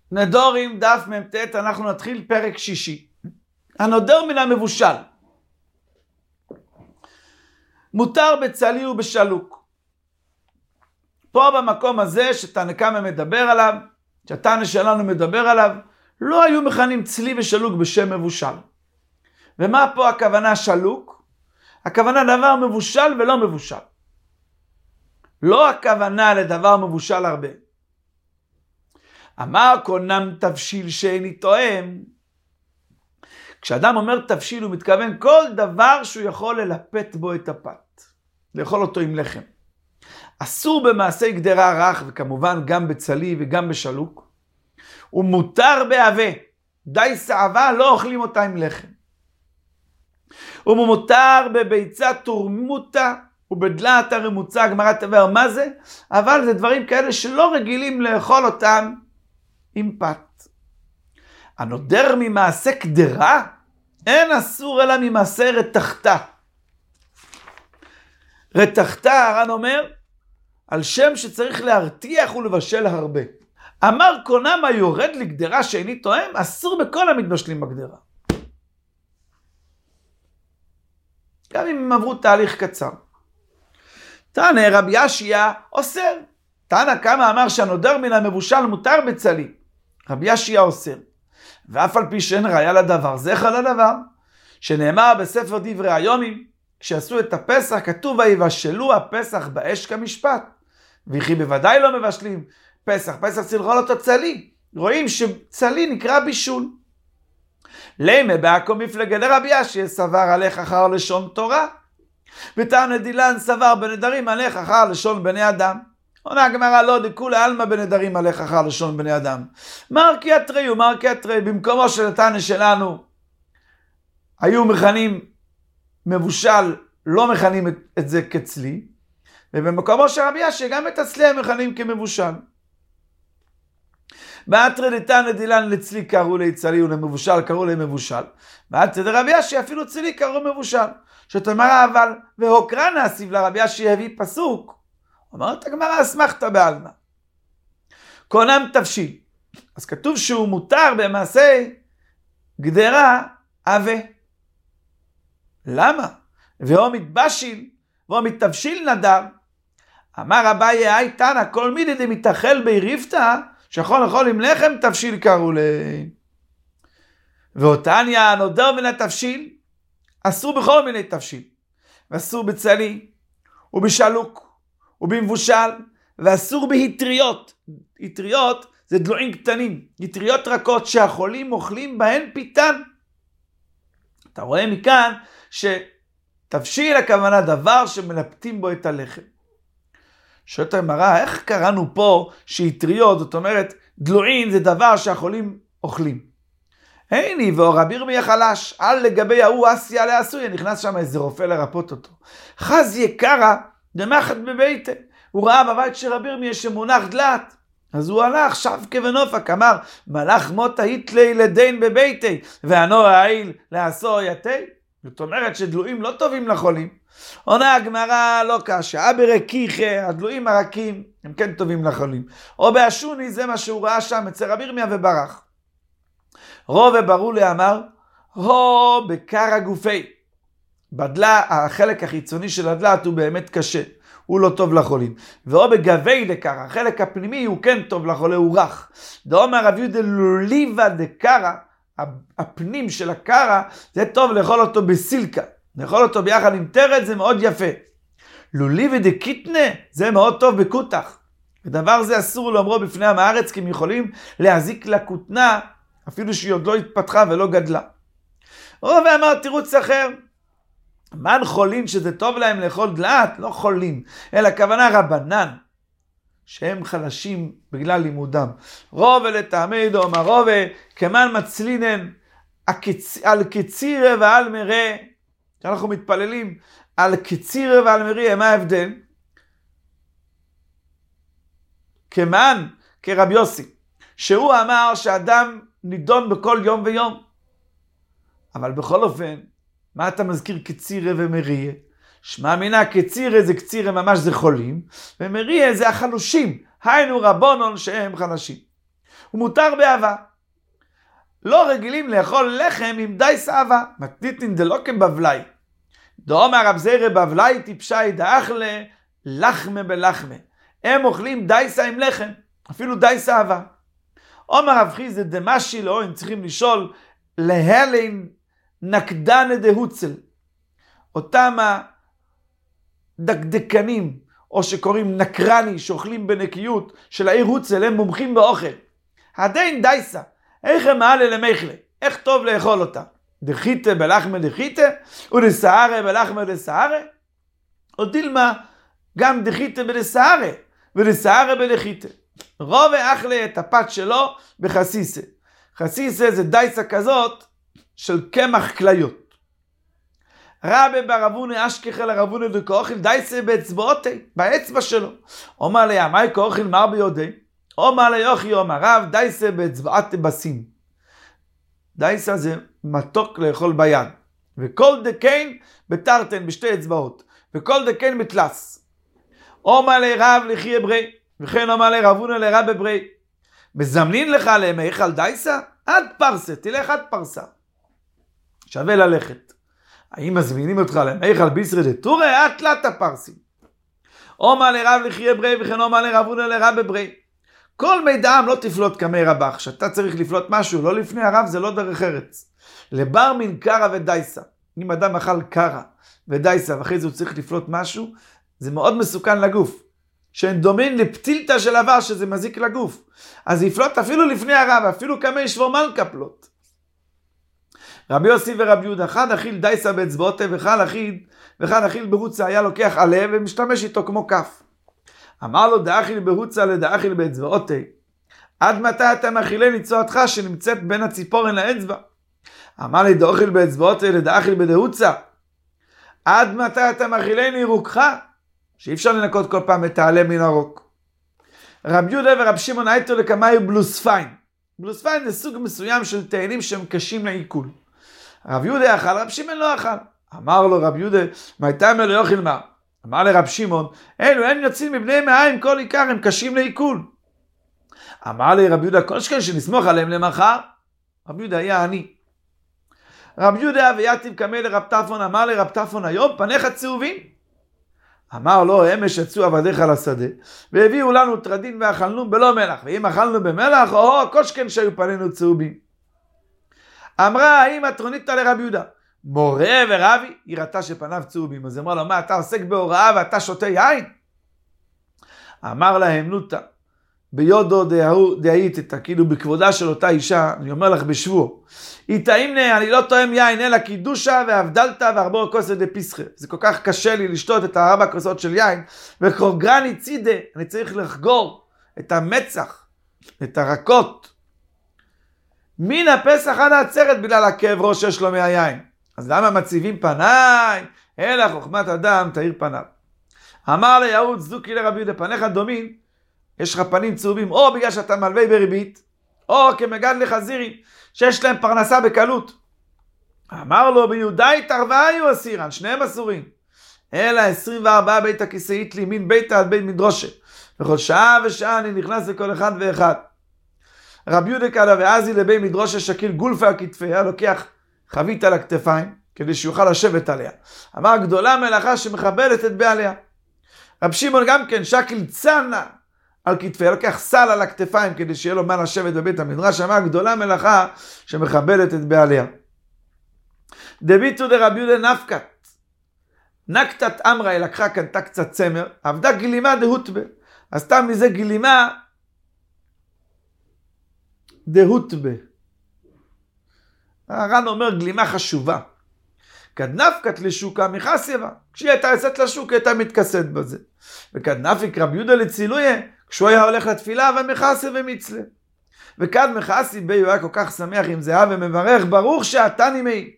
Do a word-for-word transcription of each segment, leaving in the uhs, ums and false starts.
נדורים דף מ"ט, אנחנו נתחיל פרק שישי. הנודר מן המבושל. מותר בצלי ובשלוק. פה במקום הזה שתנא קמא מדבר עליו, שהתנא שלנו מדבר עליו, לא היו מכנים צלי ושלוק בשם מבושל. ומה פה הכוונה שלוק? הכוונה דבר מבושל ולא מבושל. לא הכוונה לדבר מבושל הרבה. אמר קונם תבשיל שאיני תואם. כשאדם אומר תבשיל הוא מתכוון כל דבר שהוא יכול ללפת בו את הפת. לאכול אותו עם לחם. אסור במעשי גדרה רך, וכמובן גם בצלי וגם בשלוק. ומותר בעבה. די שעבה לא אוכלים אותה עם לחם. ומותר בביצה תורמותה ובדלת הרמוצה. הגמרא תבהר מה זה? אבל זה דברים כאלה שלא רגילים לאכול אותם עם פת. הנודר ממעשה קדרה אין אסור אלא ממעשה רתחתה. רתחתה, הר"ן אומר, על שם שצריך להרתיח ולבשל הרבה. אמר קונם היורד לגדרה שאיני תואם, אסור בכל המתבשלים בגדרה. גם אם הם עברו תהליך קצר. תנא רבי ישיה אוסר. תנא קמא אמר שהנודר מן המבושל מותר בצלי. רבי ישיה אוסר. ואף על פי שאין ראיה לדבר, זכר לדבר, שנאמר בספר דברי היומי, כשעשו את הפסח, כתוב ויבשלו הפסח באש כמשפט. וכי בוודאי לא מבשלים פסח, פסח צריך לאכול אותו צלי. רואים שצלי נקרא בישול. למה בעכו מפלגי דרבי ישיה סבר הלך אחר לשון תורה, ותנא דילן סבר בנדרים הלך אחר לשון בני אדם. עונה הגמרא לא דכולי עלמא בנדרים הלך אחר לשון בני אדם. מרקי אתרי ומרקי אתרי, במקומו של התנא שלנו היו מכנים מבושל, לא מכנים את, את זה כצלי, ובמקומו של רבי ישיה גם את הצלי הם מכנים כמבושל. באתרי דתנא דילן לצלי קראו לצלי ולמבושל קראו למבושל. באתרי דרבי ישיה אפילו צלי קראו מבושל. שתאמר אבל והוקרא נאסיב לרבי ישיה הביא פסוק. אומרת הגמרא אסמכתא בעלמא. קונם תבשיל. אז כתוב שהוא מותר במעשה גדרה עבה. למה? והוא מתבשיל והוא מתבשיל נדר. אמר אביי היי תנא כל מידי דמתאכל ביריבתא שיכול לאכול עם לחם תבשיל קראו ל... ואותניא הנודר מן התבשיל אסור בכל מיני תבשיל. ואסור בצלי ובשלוק ובמבושל, ואסור בהטריות. הטריות זה דלועים קטנים, הטריות רכות שהחולים אוכלים בהן פיתן. אתה רואה מכאן שתבשיל הכוונה דבר שמלפתים בו את הלחם. שואלת הגמרא, איך קראנו פה שהטריות, זאת אומרת דלועים זה דבר שהחולים אוכלים? הנה ואור ירמיה חלש, על לגבי ההוא אסיה לעשוי, נכנס שם איזה רופא לרפות אותו. חז יקרה דמחת בביתה. הוא ראה בבית של רבי ירמיה שמונח דלת. אז הוא הלך, שבקה ונופק, אמר, מלאך מוטה היתלי לדין בביתי, והנור העיל לעשור יתי. זאת אומרת שדלועים לא טובים לחולים. עונה הגמרא לא קשה, ברקיחה, הדלועים הרכים, הם כן טובים לחולים. או באשוני, זה מה שהוא ראה שם אצל רבי ירמיה וברח. רובה ברולי אמר, הו בקר הגופי. בדלה, החלק החיצוני של הדלת הוא באמת קשה. הוא לא טוב לחולים. והוא בגבי דקרה, החלק הפנימי הוא כן טוב לחולה, הוא רך. דאמר רב יהודה לוליבה דקרה, הפנים של הקרה, זה טוב לאכול אותו בסילקה. לאכול אותו ביחד עם טרד, זה מאוד יפה. לוליבה דקיטנה, זה מאוד טוב בקוטח. ודבר זה אסור לאמרו בפני עם הארץ, כי הם יכולים להזיק לכותנה, אפילו שהיא עוד לא התפתחה ולא גדלה. רוב אמר תירוץ אחר, מן חולים שזה טוב להם לאכול דלת, לא חולים, אלא כוונה רבנן, שהם חלשים בגלל לימודם. רוב לטעמי דאמר רוב, כמן מצלינן על קצירה ועל מראה, שאנחנו מתפללים על קצירה ועל מראה, מה ההבדל? כמן, כרב יוסי, שהוא אמר שאדם נידון בכל יום ויום. אבל בכל אופן, מה אתה מזכיר קצירה ומריה? שמע מינה קצירה זה קצירה ממש זה חולים, ומריה זה החלושים, היינו רבונון שהם חלשים. הוא מותר באהבה. לא רגילים לאכול לחם עם דייס אהבה. מתניתין דלוקם בבלי. דאמר רב זירא בבלי טיפשי דאכלה לחמה בלחמה. הם אוכלים דייסה עם לחם, אפילו דייס אהבה. אומר רב חיסדא דמשי לו, הם צריכים לשאול להלין נקדנה דהוצל. אותם הדקדקנים, או שקוראים נקרני, שאוכלים בנקיות של העיר הוצל, הם מומחים באוכל. עדיין דייסה, איך הם מעלה למחלה? איך טוב לאכול אותה? דחיתה בלחמה דחיתה, ודסערה בלחמה דסערה? או דילמה, גם דחיתה בדסערה, ודסערה בדחיתה. רובה אכלה את הפת שלו בחסיסה. חסיסה זה דייסה כזאת של קמח כליות. רבי בר אבונה אשכחל הרבונה דקאוכל דייסה באצבעותי, באצבע שלו. אומר לי, מה כאוכל מר ביודי? אומר לי, יוכי אומר רב, דייסה באצבעתי בסים. דייסה זה מתוק לאכול ביד. וכל דקיין בתרתן בשתי אצבעות. וכל דקיין בתלס. אומר לי רב לחי אברי. וכן אומר לי רבונה לרב אברי. מזמנין לך עליהם היכל דייסה? עד פרסה, תלך עד פרסה. שווה ללכת. האם מזמינים אותך להם היכל בישרי דתורי? עד תלת הפרסים. אומר לרב לחי אברי וכן אומר לרבונה לרב אברי. כל מידעם לא תפלוט כמי רבך. שאתה צריך לפלוט משהו, לא לפני הרב, זה לא דרך ארץ. לבר מן קרה ודייסה. אם אדם אכל קרה ודייסה ואחרי זה הוא צריך לפלוט משהו, זה מאוד מסוכן לגוף. שהן דומין לפתילתא של עבר שזה מזיק לגוף. אז יפלוט אפילו לפני הרב, אפילו כמי שבו מלכה פלוט. רבי יוסי ורבי יהודה, אחד אכיל דייסה באצבעותי ואחד אכיל, ואחד אכיל בהוצה, היה לוקח עלה ומשתמש איתו כמו כף. אמר לו דאכיל בהוצה לדאכיל באצבעותי. עד מתי אתה מאכילני צועתך שנמצאת בין הציפורן לאצבע? אמר לי דאכיל באצבעותי לדאכיל בדהוצה. עד מתי אתה מאכילני רוקך? שאי אפשר לנקות כל פעם את העלה מן הרוק. רב יהודה ורב שמעון הייתו לקמאי בלוספיין. בלוספיין זה סוג מסוים של תאנים שהם קשים לעיכול. רב יהודה אכל, רב שמעון לא אכל. אמר לו רב יהודה, מה הייתה מלא יאכל מה? אמר לרב שמעון, אלו אין יוצאים מבני מעיים כל עיקר, הם קשים לעיכול. אמר לי רב יהודה, כל שכן שנסמוך עליהם למחר. רב יהודה היה עני. רב יהודה ויתיב קמא לרב טפון, אמר לרב טפון, היום פניך צהובים. אמר לו, אמש יצאו עבדיך לשדה, והביאו לנו טרדין ואכלנו בלא מלח, ואם אכלנו במלח, או כל שכן שהיו פנינו צהובים. אמרה, האם התרונית לרב יהודה? מורה ורבי, היא ראתה שפניו צהובים. אז אמרה לו, מה, אתה עוסק בהוראה ואתה שותה יין? אמר להם, נוטה, ביודו דהית, כאילו בכבודה של אותה אישה, אני אומר לך בשבוע, איתאימנה, אני לא תואם יין, אלא קידושה והבדלת וארבע כוסות דפיסחה. זה כל כך קשה לי לשתות את הארבע כוסות של יין, וקורגרני צידה, אני צריך לחגור את המצח, את הרקות. מן הפסח עד העצרת בגלל הכאב ראש שיש לו מהיין. אז למה מציבים פניי? אלא חוכמת אדם תאיר פניו. אמר ליהוד צדוקי לרבי יהודה, פניך דומין, יש לך פנים צהובים, או בגלל שאתה מלווה בריבית, או כמגדלי חזירים, שיש להם פרנסה בקלות. אמר לו, ביהודה התערבה היו אסירן, שניהם אסורים. אלא עשרים וארבע בית הכיסאית לי, מן ביתה עד בית מדרושה. וכל שעה ושעה אני נכנס לכל אחד ואחד. רבי יהודה קדא ועזי לבית מדרושה שקיל גולפה על כתפיה, לוקח חבית על הכתפיים, כדי שיוכל לשבת עליה. אמר, גדולה מלאכה שמכבדת את בעליה. רב שמעון גם כן, שקיל צנה על כתפיה, לוקח סל על הכתפיים, כדי שיהיה לו מה לשבת בבית המדרש. אמר, גדולה מלאכה שמכבדת את בעליה. דביתו דרבי יהודה נפקת. נקתת אמרה, היא לקחה כאן קצת צמר, עבדה גילימה דהוטבה. אז סתם מזה גילימה דהוטבה. הר"ן אומר גלימה חשובה. כדנפקת לשוקה מחסייבה. כשהיא הייתה יצאת לשוק, היא הייתה מתכסת בזה. וכדנפיק רבי יהודה לצילויה, כשהוא היה הולך לתפילה ומחסי ומצלה. וכד מחסי בי הוא היה כל כך שמח עם זהה ומברך, ברוך שאתה נימי.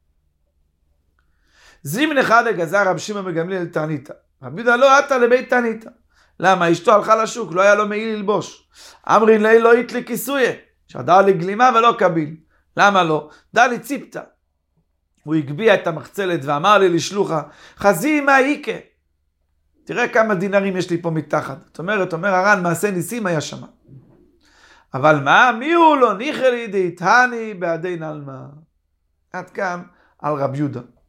זימן אחד הגזר רב שמעון מגמליאל תעניתא. רבי יהודה לא עתה לבית תעניתא. למה? אשתו הלכה לשוק, לא היה לו מעיל ללבוש. אמרין לי לא יתלי כיסויה, שדר לי גלימה ולא קביל. למה לא? דע לי ציפתא. הוא הגביע את המחצלת ואמר לי לשלוחה, חזי מה איקה. תראה כמה דינרים יש לי פה מתחת. זאת אומרת, אומר הר"ן, מעשה ניסים היה שם. אבל מה? מי הוא לא ניחא לידי תני בעדי נלמה. עד כאן על רב יהודה.